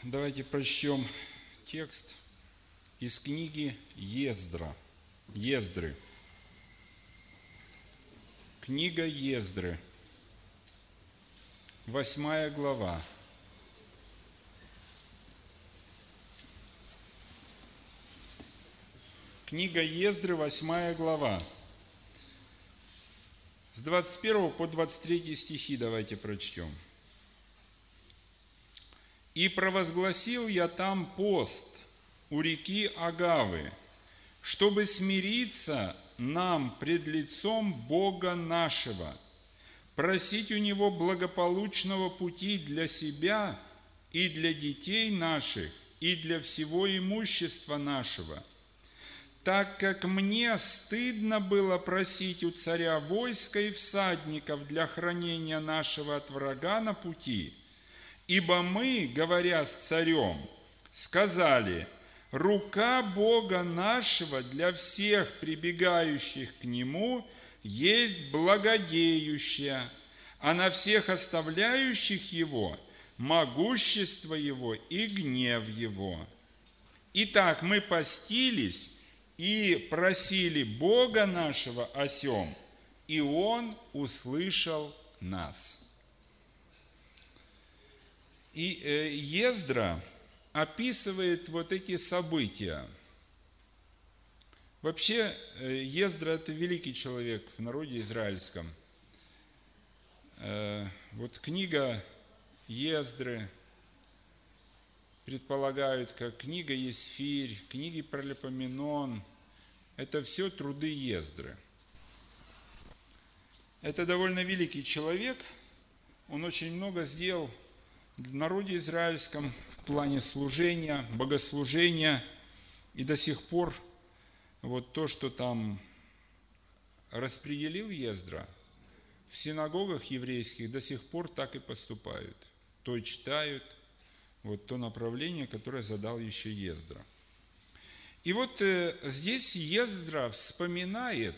Давайте прочтем текст из книги Ездры. Книга Ездры, 8 глава. Книга Ездры, 8 глава. С 21 по 23 стихи давайте прочтем. «И провозгласил я там пост у реки Агавы, чтобы смириться нам пред лицом Бога нашего, просить у Него благополучного пути для себя и для детей наших, и для всего имущества нашего, так как мне стыдно было просить у царя войска и всадников для хранения нашего от врага на пути. Ибо мы, говоря с царем, сказали: рука Бога нашего для всех прибегающих к Нему есть благодеющая, а на всех оставляющих Его могущество Его и гнев Его. Итак, мы постились и просили Бога нашего о сем, и Он услышал нас». И Ездра описывает вот эти события. Вообще, Ездра – это великий человек в народе израильском. Вот книга Ездры предполагают, как книга Есфирь, книги Паралипоменон – это все труды Ездры. Это довольно великий человек, он очень много сделал в народе израильском в плане служения, богослужения, и до сих пор вот то, что там распределил Ездра, в синагогах еврейских до сих пор так и поступают, то и читают, вот то направление, которое задал еще Ездра. И вот здесь Ездра вспоминает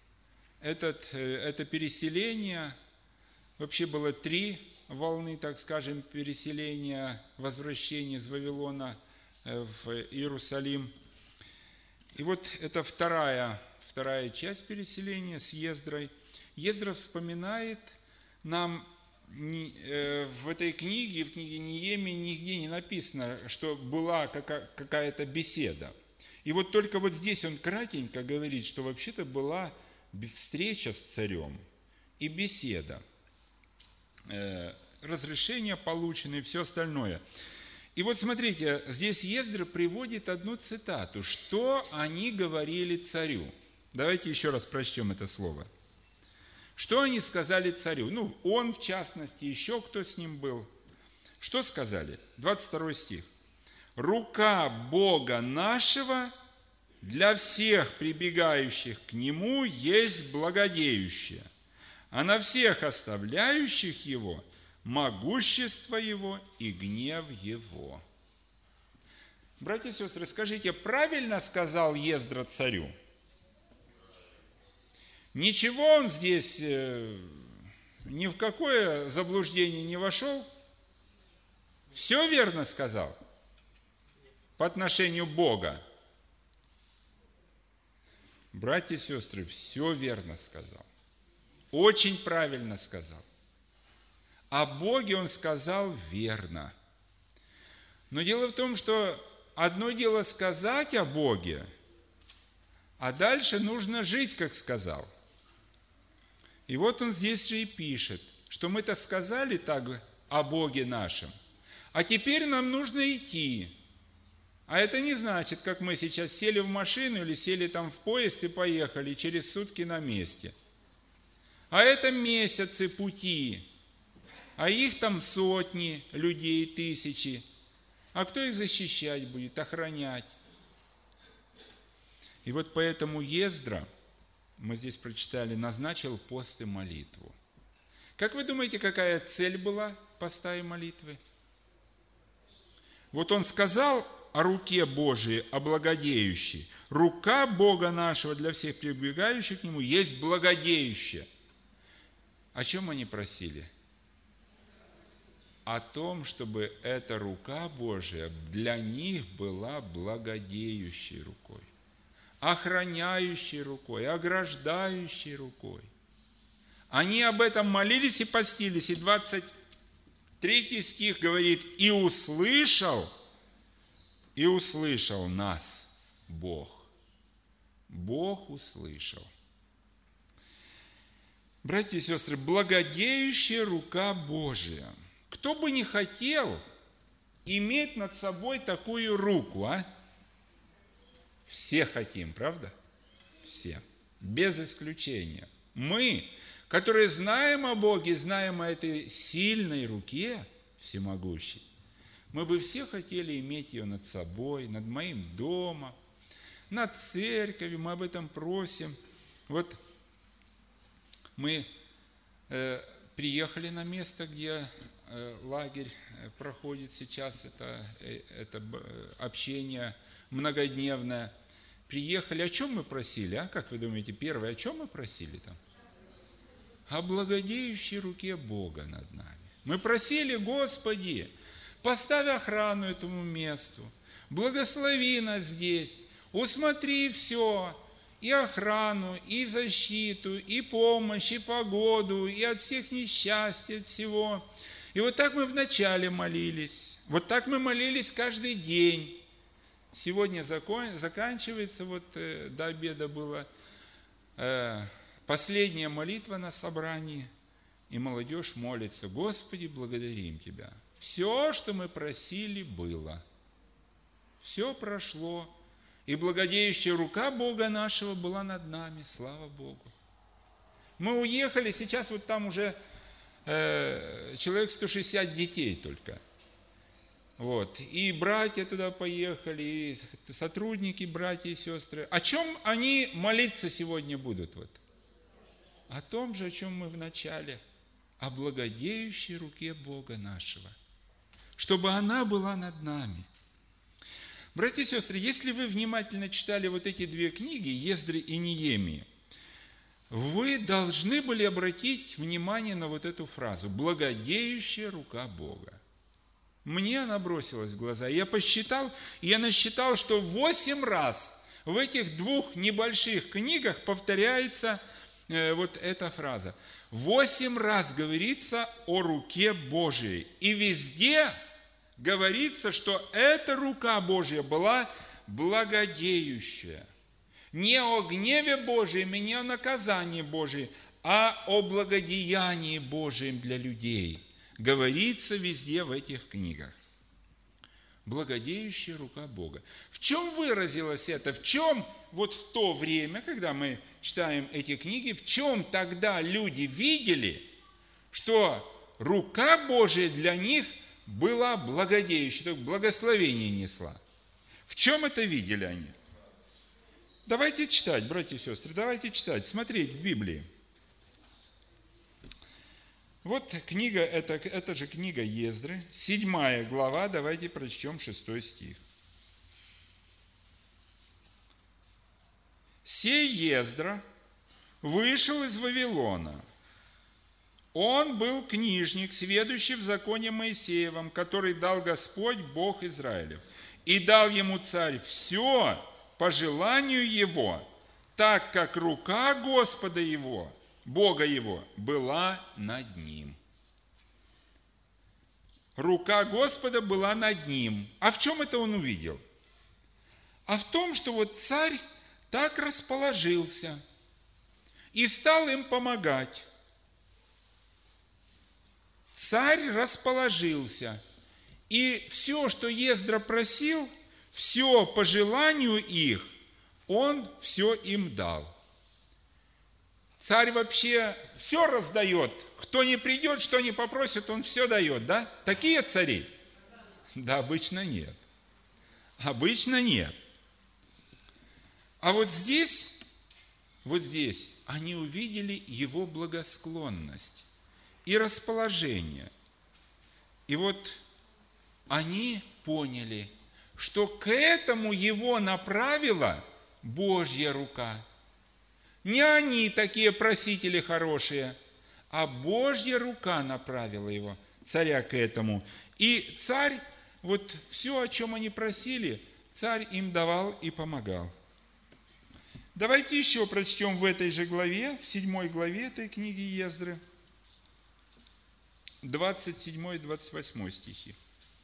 это переселение. Вообще было 3 волны, так скажем, переселения, возвращения из Вавилона в Иерусалим. И вот это вторая часть переселения с Ездрой. Ездра вспоминает нам в этой книге, в книге Неемии, нигде не написано, что была какая-то беседа. И вот только вот здесь он кратенько говорит, что вообще-то была встреча с царем и беседа. Разрешения получены и все остальное. И вот смотрите, здесь Ездра приводит одну цитату. Что они говорили царю? Давайте еще раз прочтем это слово. Что они сказали царю? Он в частности, еще кто с ним был. Что сказали? 22 стих. «Рука Бога нашего для всех прибегающих к Нему есть благодеющая, а на всех оставляющих Его могущество Его и гнев Его». Братья и сестры, скажите, правильно сказал Ездра царю? Ничего он здесь ни в какое заблуждение не вошел? Все верно сказал по отношению Бога? Братья и сестры, все верно сказал. Очень правильно сказал. О Боге он сказал верно. Но дело в том, что одно дело сказать о Боге, а дальше нужно жить, как сказал. И вот он здесь же и пишет, что мы-то сказали так о Боге нашем, а теперь нам нужно идти. А это не значит, как мы сейчас сели в машину или сели там в поезд и поехали через сутки на месте. А это месяцы пути, а их там сотни людей, тысячи. А кто их защищать будет, охранять? И вот поэтому Ездра, мы здесь прочитали, назначил пост и молитву. Как вы думаете, какая цель была поста и молитвы? Вот он сказал о руке Божией, о благодеющей. Рука Бога нашего для всех прибегающих к Нему есть благодеющая. О чем они просили? о том, чтобы эта рука Божия для них была благодеющей рукой, охраняющей рукой, ограждающей рукой. Они об этом молились и постились. И 23 стих говорит: «И услышал нас Бог». Бог услышал. Братья и сестры, благодеющая рука Божия. Кто бы не хотел иметь над собой такую руку, а? Все хотим, правда? Все. Без исключения. Мы, которые знаем о Боге, знаем о этой сильной руке всемогущей, мы бы все хотели иметь ее над собой, над моим домом, над церковью. Мы об этом просим. Вот мы приехали на место, где лагерь проходит сейчас, это общение многодневное. Приехали, о чем мы просили? А как вы думаете, первое, о чем мы просили там? О благодеющей руке Бога над нами. Мы просили: Господи, поставь охрану этому месту, благослови нас здесь, усмотри все, и охрану, и защиту, и помощь, и погоду, и от всех несчастий, от всего. И вот так мы вначале молились, вот так мы молились каждый день. Сегодня заканчивается, вот до обеда была последняя молитва на собрании, и молодежь молится: Господи, благодарим Тебя. Все, что мы просили, было. Все прошло. И благодеющая рука Бога нашего была над нами, слава Богу. Мы уехали, сейчас вот там уже человек 160 детей только. Вот. И братья туда поехали, и сотрудники, братья и сестры. О чем они молиться сегодня будут? Вот? О том же, о чем мы в начале. О благодеющей руке Бога нашего. Чтобы она была над нами. Братья и сестры, если вы внимательно читали вот эти две книги, Ездры и Неемии, вы должны были обратить внимание на вот эту фразу: «благодеющая рука Бога». Мне она бросилась в глаза. Я посчитал, я насчитал, что 8 раз в этих двух небольших книгах повторяется вот эта фраза. 8 раз говорится о руке Божией. И везде говорится, что эта рука Божья была благодеющая. Не о гневе Божьем и не о наказании Божьем, а о благодеянии Божьем для людей. Говорится везде в этих книгах. Благодеющая рука Бога. В чем выразилось это? В чем вот в то время, когда мы читаем эти книги, в чем тогда люди видели, что рука Божия для них была благодеющая, благословение несла? В чем это видели они? Давайте читать, братья и сестры, давайте читать, смотреть в Библии. Вот книга, это же книга Ездры, 7 глава, давайте прочтем 6 стих. «Сей Ездра вышел из Вавилона. Он был книжник, сведущий в законе Моисеевом, который дал Господь, Бог Израилев. И дал ему царь все по желанию его, так как рука Господа его, Бога его, была над ним». Рука Господа была над ним. А в чем это он увидел? А в том, что вот царь так расположился и стал им помогать. Царь расположился, и все, что Ездра просил, все по желанию их, он все им дал. Царь вообще все раздает. Кто не придет, что не попросит, он все дает, да? Такие цари? Да, обычно нет. Обычно нет. А вот здесь они увидели его благосклонность и расположение. И вот они поняли, что к этому его направила Божья рука. Не они такие просители хорошие, а Божья рука направила его царя к этому. И царь, вот все, о чем они просили, царь им давал и помогал. Давайте еще прочтем в этой же главе, в 7 главе этой книги Ездры, 27 и 28 стихи.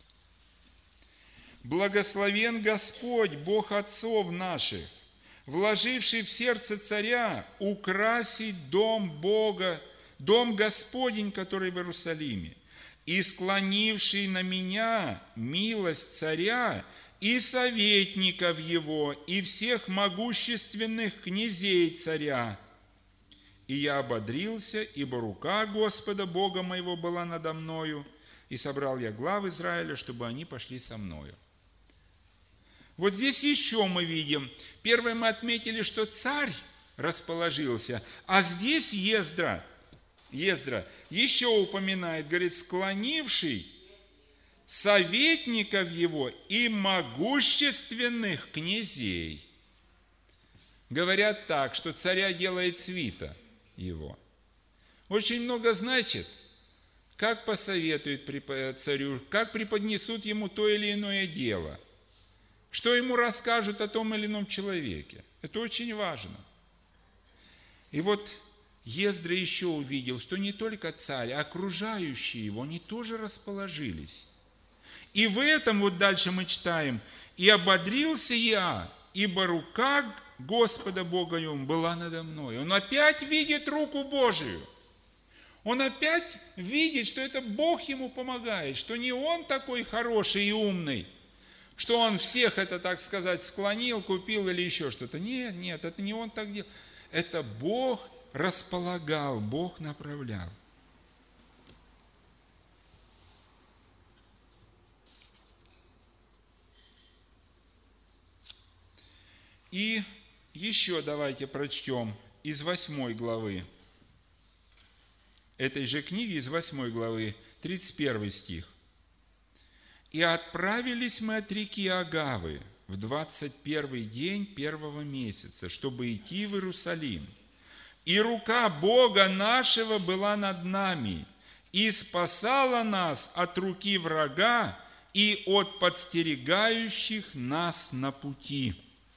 «Благословен Господь, Бог отцов наших, вложивший в сердце царя украсить дом Бога, дом Господень, который в Иерусалиме, и склонивший на меня милость царя и советников его, и всех могущественных князей царя. И я ободрился, ибо рука Господа Бога моего была надо мною, и собрал я глав Израиля, чтобы они пошли со мною». Вот здесь еще мы видим, первое мы отметили, что царь расположился, а здесь Ездра еще упоминает, говорит, склонивший советников его и могущественных князей. Говорят так, что царя делает свита его. Очень много значит, как посоветуют царю, как преподнесут ему то или иное дело, что ему расскажут о том или ином человеке. Это очень важно. И вот Ездра еще увидел, что не только царь, а окружающие его, они тоже расположились. И в этом, вот дальше мы читаем, «И ободрился я, ибо рука Господа Бога его была надо мной». Он опять видит руку Божию. Он опять видит, что это Бог ему помогает, что не он такой хороший и умный, что он всех это, так сказать, склонил, купил или еще что-то. Нет, это не он так делал. Это Бог располагал, Бог направлял. И еще давайте прочтем из 8 главы. Этой же книги, из 8 главы, 31 стих. «И отправились мы от реки Агавы в 21 день первого месяца, чтобы идти в Иерусалим. И рука Бога нашего была над нами, и спасала нас от руки врага и от подстерегающих нас на пути».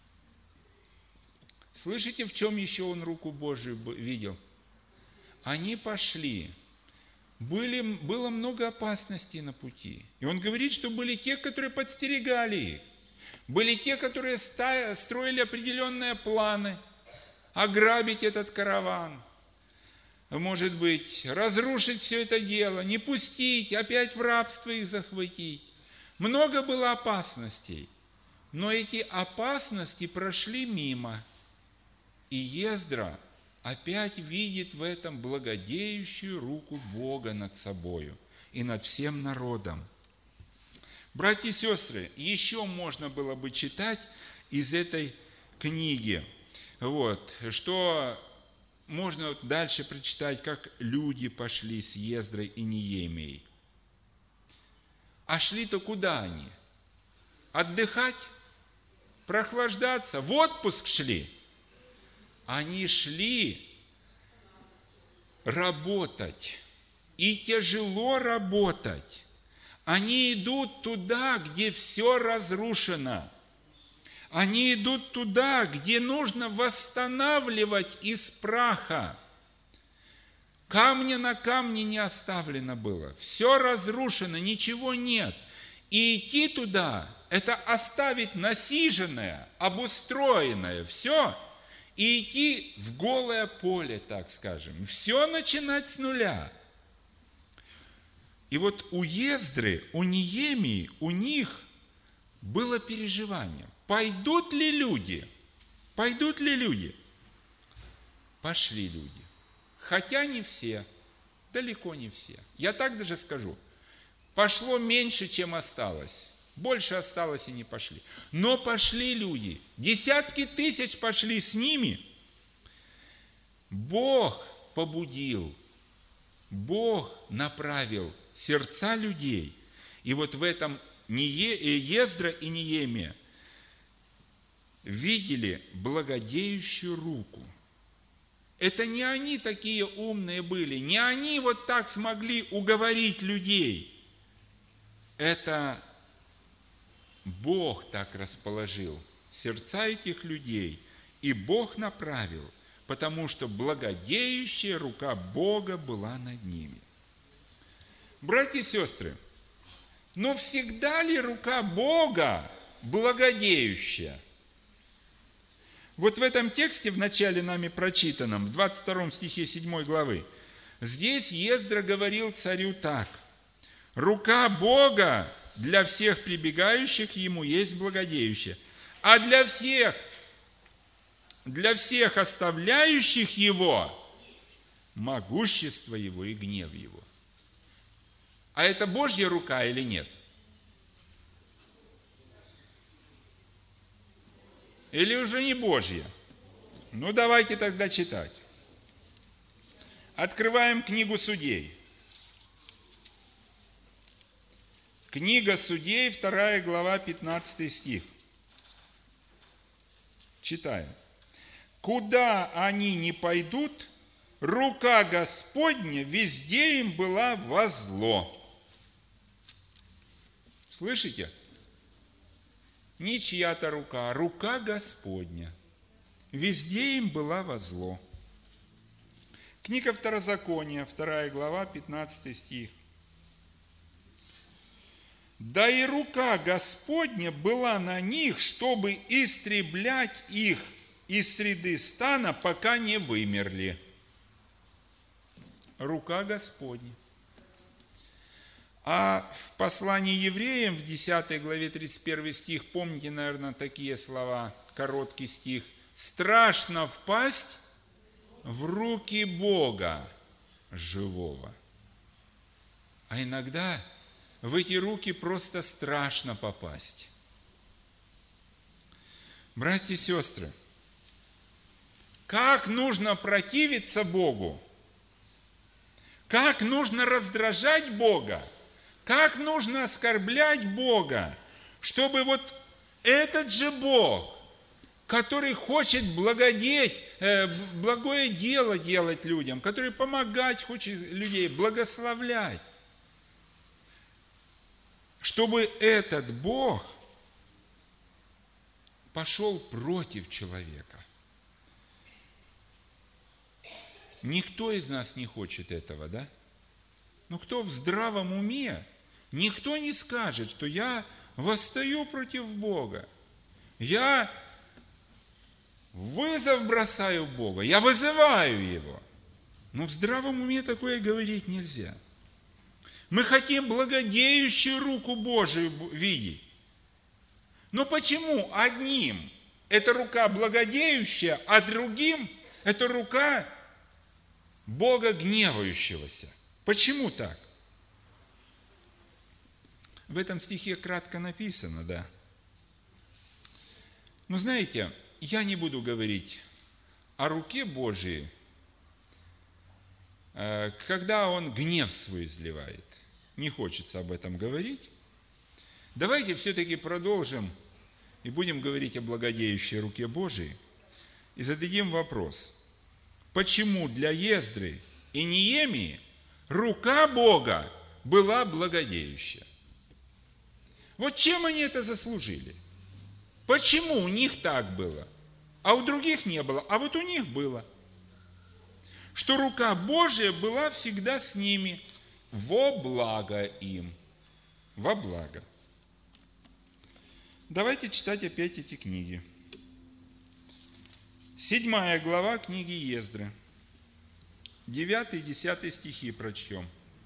Слышите, в чем еще он руку Божию видел? Они пошли. Было много опасностей на пути. И он говорит, что были те, которые подстерегали их. Были те, которые строили определенные планы ограбить этот караван. Может быть, разрушить все это дело, не пустить, опять в рабство их захватить. Много было опасностей. Но эти опасности прошли мимо. И Ездра опять видит в этом благодеющую руку Бога над собою и над всем народом. Братья и сестры, еще можно было бы читать из этой книги, что можно дальше прочитать, как люди пошли с Ездрой и Неемией. А шли-то куда они? Отдыхать? Прохлаждаться? В отпуск шли? Они шли работать, и тяжело работать. Они идут туда, где все разрушено. Они идут туда, где нужно восстанавливать из праха. Камня на камне не оставлено было. Все разрушено, ничего нет. И идти туда – это оставить насиженное, обустроенное все – и идти в голое поле, так скажем. Все начинать с нуля. И вот у Ездры, у Неемии, у них было переживание. Пойдут ли люди? Пойдут ли люди? Пошли люди. Хотя не все, далеко не все. Я так даже скажу. Пошло меньше, чем осталось. Больше осталось и не пошли. Но пошли люди. Десятки тысяч пошли с ними. Бог побудил. Бог направил сердца людей. И вот в этом Ездра и Неемия видели благодеющую руку. Это не они такие умные были, не они вот так смогли уговорить людей. Это Бог так расположил сердца этих людей, и Бог направил, потому что благодеющая рука Бога была над ними. Братья и сестры, но всегда ли рука Бога благодеющая? Вот в этом тексте, в начале нами прочитанном, в 22 стихе 7 главы, здесь Ездра говорил царю так: «Рука Бога для всех прибегающих ему есть благодеющая, а для всех оставляющих его могущество его и гнев его». А это Божья рука или нет? Или уже не Божья? Ну, давайте тогда читать. Открываем книгу Судей. Книга Судей, 2 глава, 15 стих. Читаем. «Куда они не пойдут, рука Господня везде им была во зло». Слышите? Не чья-то рука, а рука Господня. Везде им была во зло. Книга Второзакония, 2 глава, 15 стих. «Да и рука Господня была на них, чтобы истреблять их из среды стана, пока не вымерли». Рука Господня. А в послании евреям, в 10 главе 31 стих, помните, наверное, такие слова, короткий стих: «Страшно впасть в руки Бога живого». А иногда в эти руки просто страшно попасть. Братья и сестры, как нужно противиться Богу? Как нужно раздражать Бога? Как нужно оскорблять Бога, чтобы вот этот же Бог, который хочет благое дело делать людям, который помогать хочет людей, благословлять, чтобы этот Бог пошел против человека. Никто из нас не хочет этого, да? Но кто в здравом уме, никто не скажет, что я восстаю против Бога, я вызов бросаю Бога, я вызываю Его. Но в здравом уме такое говорить нельзя. Мы хотим благодеющую руку Божию видеть. Но почему одним эта рука благодеющая, а другим это рука Бога гневающегося? Почему так? В этом стихе кратко написано, да. Но знаете, я не буду говорить о руке Божией, когда Он гнев свой изливает. Не хочется об этом говорить. Давайте все-таки продолжим и будем говорить о благодеющей руке Божией и зададим вопрос: почему для Ездры и Неемии рука Бога была благодеющая? Вот чем они это заслужили? Почему у них так было, а у других не было, а вот у них было? Что рука Божия была всегда с ними, во благо им, во благо. Давайте читать опять эти книги. 7 глава книги Ездры, 9 и 10 стихи прочтем.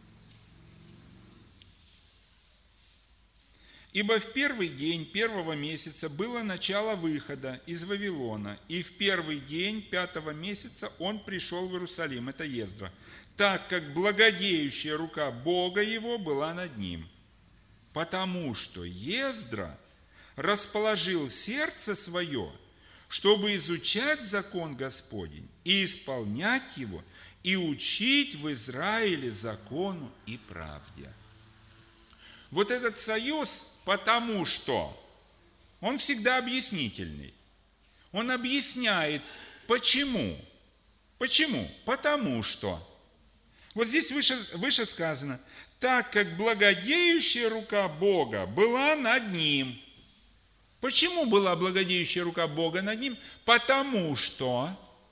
«Ибо в первый день первого месяца было начало выхода из Вавилона, и в первый день 5-го месяца он пришел в Иерусалим». Это Ездра. «Так как благодеющая рука Бога его была над ним, потому что Ездра расположил сердце свое, чтобы изучать закон Господень и исполнять его, и учить в Израиле закону и правде». Вот этот союз, потому что он всегда объяснительный. Он объясняет, почему. Почему? Потому что. Вот здесь выше сказано, так как благодеющая рука Бога была над ним. Почему была благодеющая рука Бога над ним? Потому что.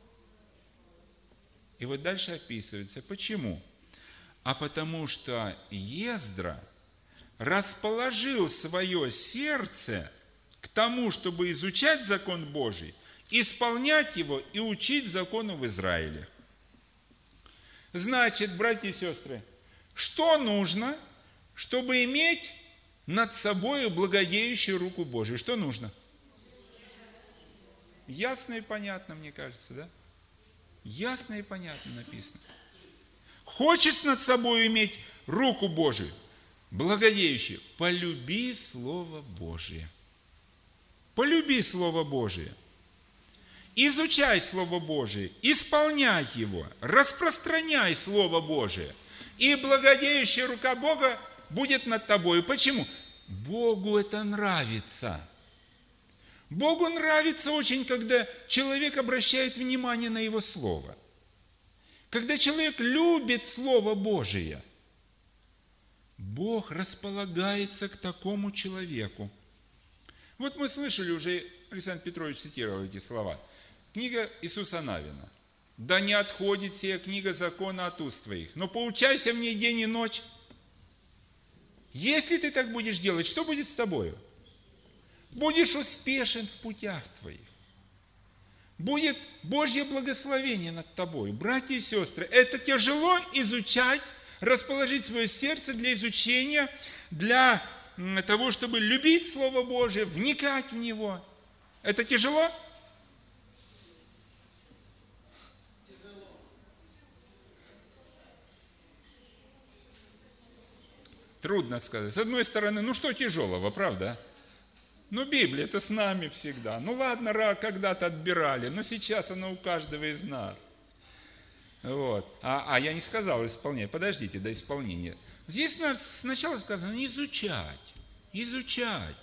И вот дальше описывается, почему. А потому что Ездра расположил свое сердце к тому, чтобы изучать закон Божий, исполнять его и учить закону в Израиле. Значит, братья и сестры, что нужно, чтобы иметь над собой благодеющую руку Божию? Что нужно? Ясно и понятно, мне кажется, да? Ясно и понятно написано. Хочешь над собой иметь руку Божию, благодеющую, полюби Слово Божие. Полюби Слово Божие. Изучай Слово Божие, исполняй его, распространяй Слово Божие. И благодеющая рука Бога будет над тобой. Почему? Богу это нравится. Богу нравится очень, когда человек обращает внимание на Его Слово. Когда человек любит Слово Божие, Бог располагается к такому человеку. Вот мы слышали уже, Александр Петрович цитировал эти слова. Книга Иисуса Навина. «Да не отходит сия книга закона от уст твоих, но поучайся в ней день и ночь». Если ты так будешь делать, что будет с тобою? Будешь успешен в путях твоих. Будет Божье благословение над тобой. Братья и сестры, это тяжело изучать, расположить свое сердце для изучения, для того, чтобы любить Слово Божие, вникать в него. Это тяжело? Трудно сказать. С одной стороны, что тяжелого, правда? Библия это с нами всегда. Ладно, когда-то отбирали, но сейчас она у каждого из нас. Вот. Я не сказал исполнение. Подождите до исполнения. Здесь сначала сказано изучать. Изучать.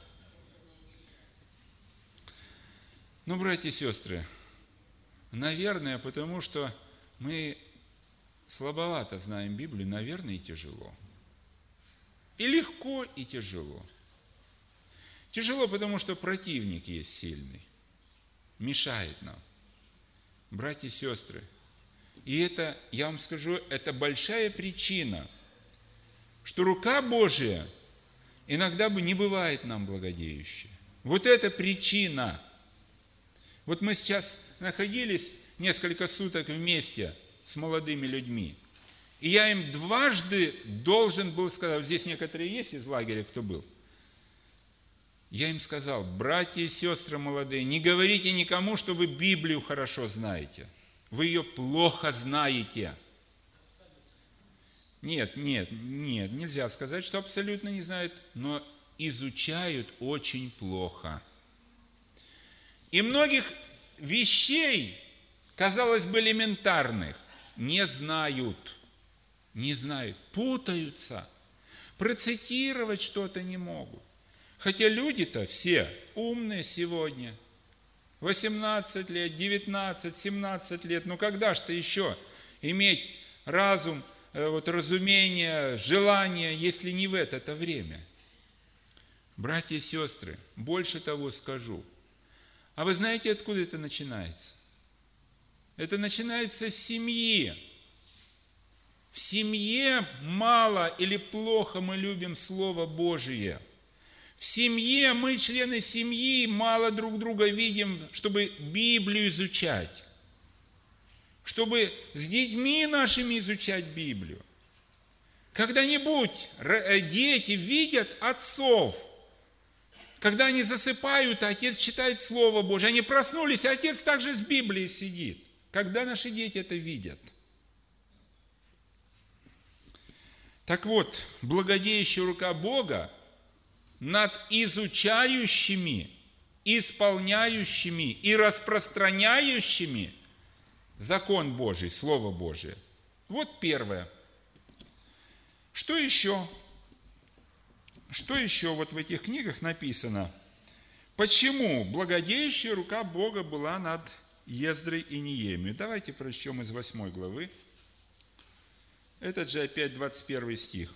Братья и сестры, наверное, потому что мы слабовато знаем Библию, наверное, и тяжело. И легко, и тяжело. Тяжело, потому что противник есть сильный, мешает нам. Братья и сестры, и это, я вам скажу, это большая причина, что рука Божия иногда не бывает нам благодеющей. Вот это причина. Вот мы сейчас находились несколько суток вместе с молодыми людьми, и я им дважды должен был сказать, здесь некоторые есть из лагеря, кто был, я им сказал, братья и сестры молодые, не говорите никому, что вы Библию хорошо знаете. Вы ее плохо знаете. Нет, нельзя сказать, что абсолютно не знают, но изучают очень плохо. И многих вещей, казалось бы, элементарных, не знают, путаются, процитировать что-то не могут. Хотя люди-то все умные сегодня. 18 лет, 19, 17 лет. Когда ж ты еще иметь разум, разумение, желание, если не в это время? Братья и сестры, больше того скажу. А вы знаете, откуда это начинается? Это начинается с семьи. В семье мало или плохо мы любим Слово Божие. В семье мы, члены семьи, мало друг друга видим, чтобы Библию изучать. Чтобы с детьми нашими изучать Библию. Когда-нибудь дети видят отцов. Когда они засыпают, а отец читает Слово Божие. Они проснулись, а отец также с Библией сидит. Когда наши дети это видят? Так вот, благодеющая рука Бога над изучающими, исполняющими и распространяющими закон Божий, Слово Божие. Вот первое. Что еще? Что еще в этих книгах написано? Почему благодеющая рука Бога была над Ездры и Неемию. Давайте прочтем из 8 главы. Этот же опять 21 стих.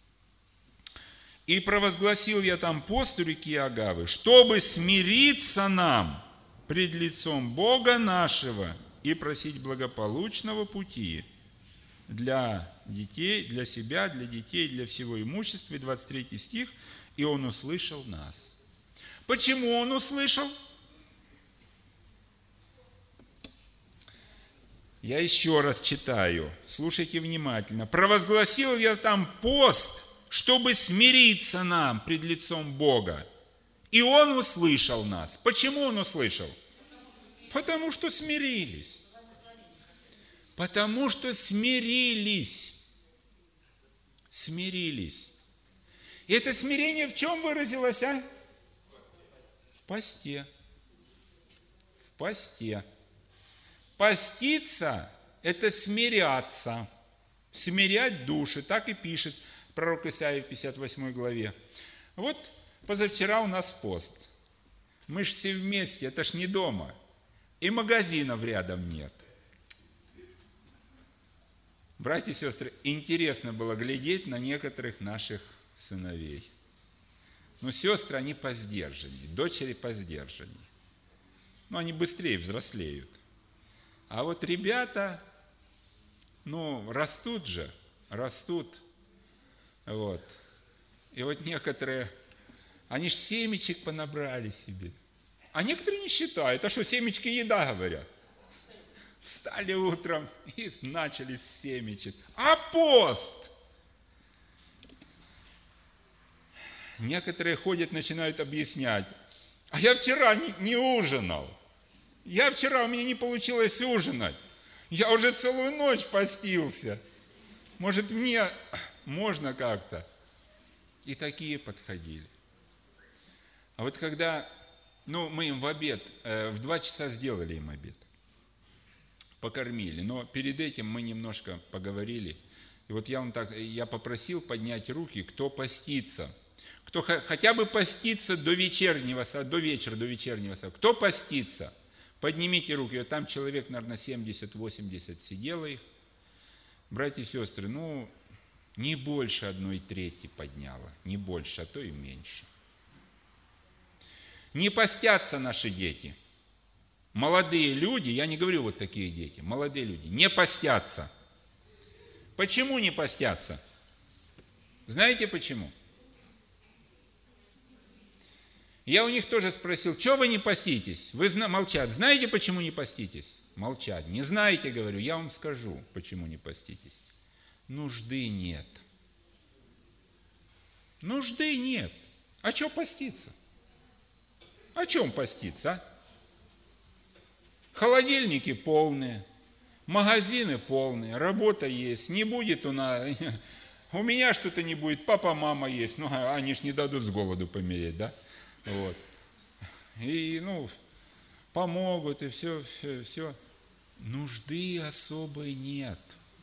«И провозгласил я там пост у реки Агавы, чтобы смириться нам пред лицом Бога нашего и просить благополучного пути для детей, для себя, для детей, для всего имущества». И 23 стих. «И он услышал нас». Почему он услышал? Я еще раз читаю, слушайте внимательно. «Провозгласил я там пост, чтобы смириться нам пред лицом Бога. И он услышал нас». Почему он услышал? Потому что смирились. Потому что смирились. Смирились. И это смирение в чем выразилось, а? В посте. В посте. Поститься – это смиряться. Смирять души. Так и пишет пророк Исаия в 58 главе. Вот позавчера у нас пост. Мы ж все вместе, это ж не дома. И магазинов рядом нет. Братья и сестры, интересно было глядеть на некоторых наших сыновей. Но сестры, они посдержаннее, дочери посдержаннее. Но они быстрее взрослеют. А вот ребята, растут же, растут. Вот. И вот некоторые, они ж семечек понабрали себе. А некоторые не считают. А что, семечки еда, говорят. Встали утром и начали с семечек. А пост! Некоторые ходят, начинают объяснять. А я вчера не ужинал. У меня не получилось ужинать. Я уже целую ночь постился. Может, мне можно как-то? И такие подходили. А вот когда, мы им в обед, в 2 часа сделали им обед. Покормили. Но перед этим мы немножко поговорили. И вот я попросил поднять руки, кто постится. Кто хотя бы постится до вечера, до вечернего. Кто постится? Поднимите руки. Вот там человек, наверное, 70-80 сидело их. Братья и сестры, не больше 1/3 подняло. Не больше, а то и меньше. Не постятся наши дети. Молодые люди, я не говорю вот такие дети, молодые люди, не постятся. Почему не постятся? Знаете почему? Я у них тоже спросил, что вы не поститесь? Вы молчат. Знаете, почему не поститесь? Молчат. Не знаете, говорю, я вам скажу, почему не поститесь. Нужды нет. Нужды нет. А что поститься? О чем поститься, а? Холодильники полные, магазины полные, работа есть, не будет у меня что-то не будет, папа, мама есть, они ж не дадут с голоду помереть, да? Вот. И, помогут, и все. Нужды особой нет.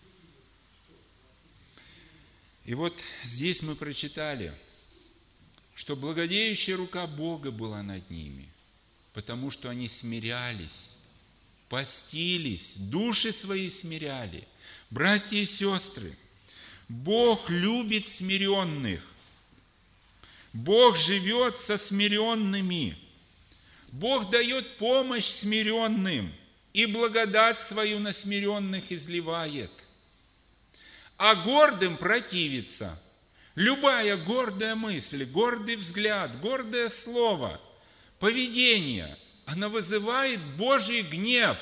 И вот здесь мы прочитали, что благодеющая рука Бога была над ними, потому что они смирялись, постились, души свои смиряли. Братья и сестры, Бог любит смиренных. Бог живет со смиренными. Бог дает помощь смиренным и благодать свою на смиренных изливает. А гордым противится. Любая гордая мысль, гордый взгляд, гордое слово, поведение, она вызывает Божий гнев.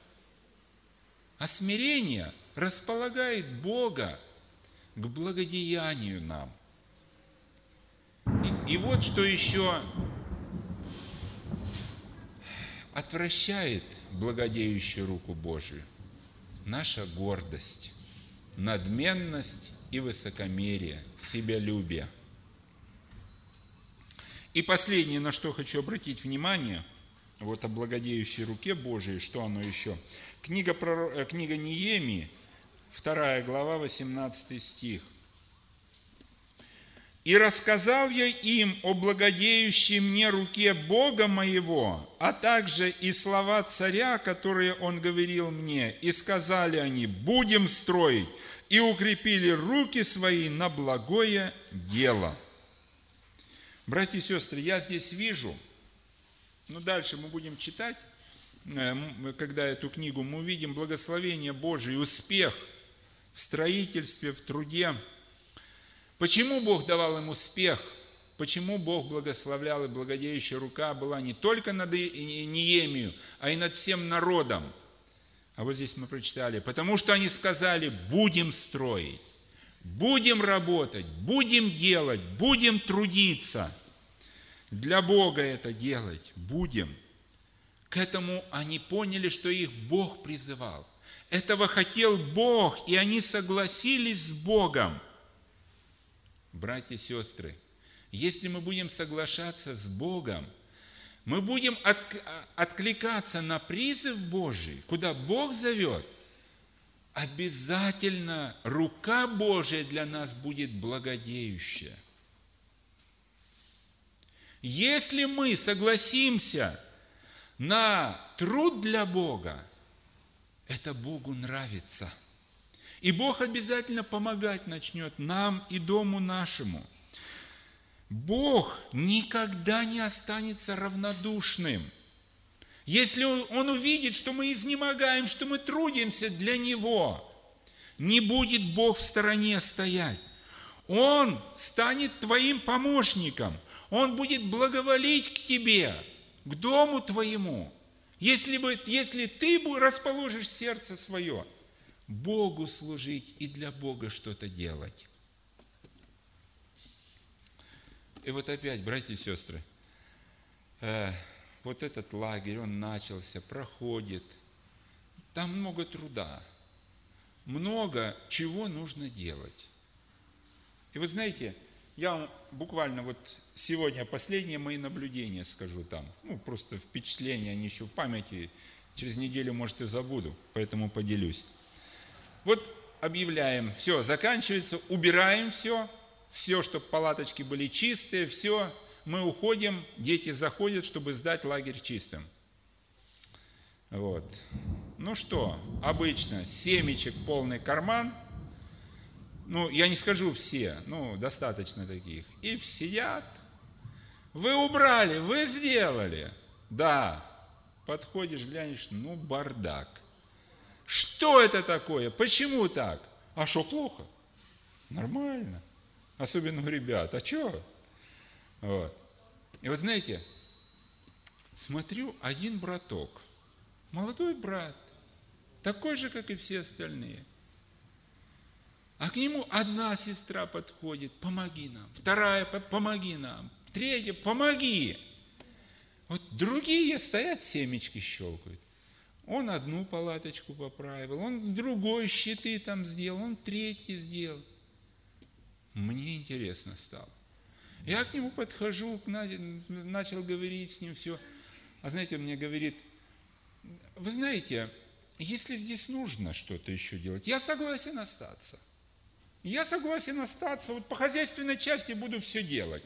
А смирение располагает Бога к благодеянию нам. И вот что еще отвращает благодеющую руку Божию. Наша гордость, надменность и высокомерие, себялюбие. И последнее, на что хочу обратить внимание, вот о благодеющей руке Божией, что оно еще? Книга Неемии, 2 глава, 18 стих. И рассказал я им о благодеющей мне руке Бога моего, а также и слова царя, которые он говорил мне. И сказали они: будем строить, и укрепили руки свои на благое дело. Братья и сестры, я здесь вижу, дальше мы будем читать, когда эту книгу, мы увидим благословение Божие, успех в строительстве, в труде. Почему Бог давал им успех? Почему Бог благословлял, и благодеющая рука была не только над Неемию, а и над всем народом? А вот здесь мы прочитали: потому что они сказали: будем строить, будем работать, будем делать, будем трудиться. Для Бога это делать будем. К этому они поняли, что их Бог призывал. Этого хотел Бог, и они согласились с Богом. Братья и сестры, если мы будем соглашаться с Богом, мы будем откликаться на призыв Божий, куда Бог зовет, обязательно рука Божия для нас будет благодеющая. Если мы согласимся на труд для Бога, это Богу нравится. И Бог обязательно помогать начнет нам и дому нашему. Бог никогда не останется равнодушным. Если Он увидит, что мы изнемогаем, что мы трудимся для Него, не будет Бог в стороне стоять. Он станет твоим помощником. Он будет благоволить к тебе, к дому твоему. Если ты расположишь сердце свое, Богу служить и для Бога что-то делать. И вот опять, братья и сестры, вот этот лагерь, он начался, проходит. Там много труда, много чего нужно делать. И вы знаете, я вам буквально вот сегодня последние мои наблюдения скажу там. Просто впечатления, они еще в памяти. Через неделю, может, и забуду, поэтому поделюсь. Вот объявляем, все, заканчивается, убираем все, чтобы палаточки были чистые, все, мы уходим, дети заходят, чтобы сдать лагерь чистым. Вот. Что, обычно семечек полный карман, я не скажу все, достаточно таких, и сидят. Вы убрали, вы сделали. Да, подходишь, глянешь, бардак. Что это такое? Почему так? А что плохо? Нормально. Особенно у ребят. А что? Вот. И вот знаете, смотрю, один браток, молодой брат, такой же, как и все остальные. А к нему одна сестра подходит: помоги нам. Вторая: помоги нам. Третья: помоги. Вот другие стоят, семечки щелкают. Он одну палаточку поправил, он с другой щиты там сделал, он третий сделал. Мне интересно стало. Я к нему подхожу, начал говорить с ним все. А знаете, он мне говорит: вы знаете, если здесь нужно что-то еще делать, я согласен остаться. Я согласен остаться, вот по хозяйственной части буду все делать.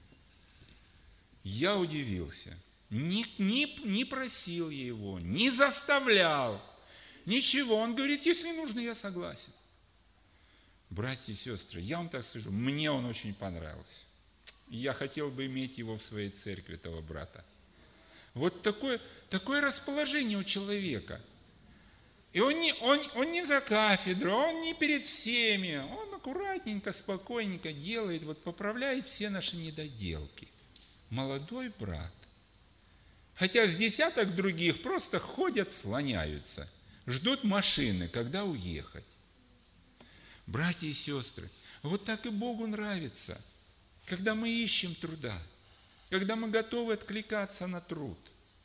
Я удивился. Не просил я его, не заставлял, ничего. Он говорит: если нужно, я согласен. Братья и сестры, я вам так скажу, мне он очень понравился. Я хотел бы иметь его в своей церкви, этого брата. Вот такое расположение у человека. И он не за кафедру, он не перед всеми, он аккуратненько, спокойненько делает, поправляет все наши недоделки. Молодой брат. Хотя с десяток других просто ходят, слоняются, ждут машины, когда уехать. Братья и сестры, вот так и Богу нравится, когда мы ищем труда, когда мы готовы откликаться на труд.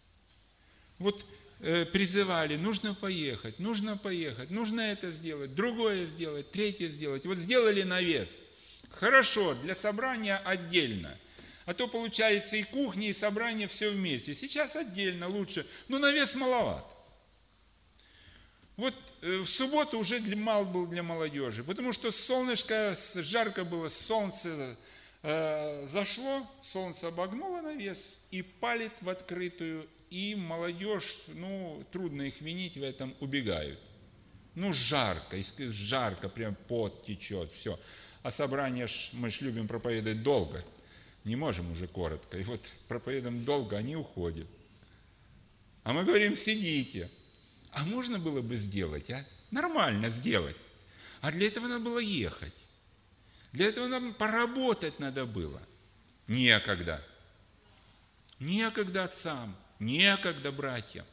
Призывали: нужно поехать, нужно это сделать, другое сделать, третье сделать. Сделали навес. Хорошо, для собрания отдельно. А то получается и кухня, и собрание все вместе. Сейчас отдельно лучше, но навес маловат. В субботу уже мал был для молодежи, потому что солнышко, жарко было, солнце, зашло, солнце обогнуло навес и палит в открытую, и молодежь, трудно их винить в этом, убегают. Жарко, прям пот течет, все. А собрание, мы ж любим проповедовать долго, не можем уже коротко. И вот проповедуем долго, они уходят. А мы говорим, сидите. А можно было бы сделать, Нормально сделать. А для этого надо было ехать. Для этого нам поработать надо было. Некогда. Некогда отцам, некогда братьям.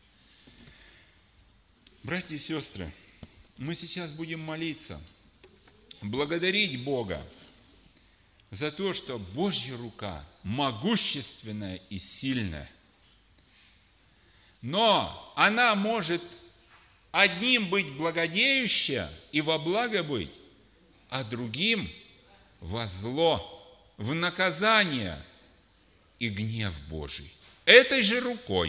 Братья и сестры, мы сейчас будем молиться, благодарить Бога за то, что Божья рука могущественная и сильная. Но она может одним быть благодеющая и во благо быть, а другим во зло, в наказание и гнев Божий. Этой же рукой.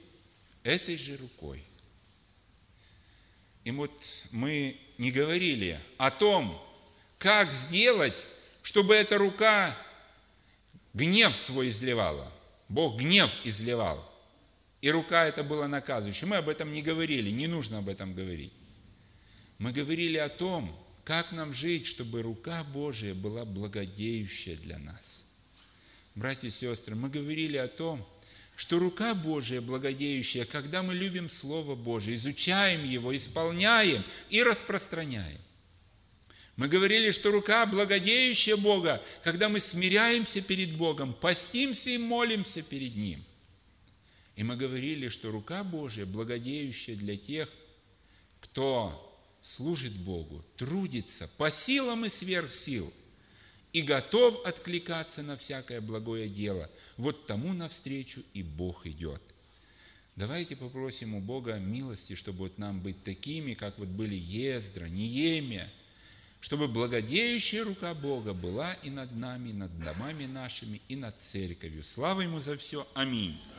И вот мы не говорили о том, как сделать, чтобы эта рука гнев свой изливала. Бог гнев изливал. И рука эта была наказывающая. Мы об этом не говорили, не нужно об этом говорить. Мы говорили о том, как нам жить, чтобы рука Божия была благодеющая для нас. Братья и сестры, мы говорили о том, что рука Божия благодеющая, когда мы любим Слово Божие, изучаем его, исполняем и распространяем. Мы говорили, что рука благодеющая Бога, когда мы смиряемся перед Богом, постимся и молимся перед Ним. И мы говорили, что рука Божия благодеющая для тех, кто служит Богу, трудится по силам и сверх сил, и готов откликаться на всякое благое дело. Вот тому навстречу и Бог идет. Давайте попросим у Бога милости, чтобы вот нам быть такими, как вот были Ездра, Неемия, чтобы благодеющая рука Бога была и над нами, и над домами нашими, и над церковью. Слава Ему за все. Аминь.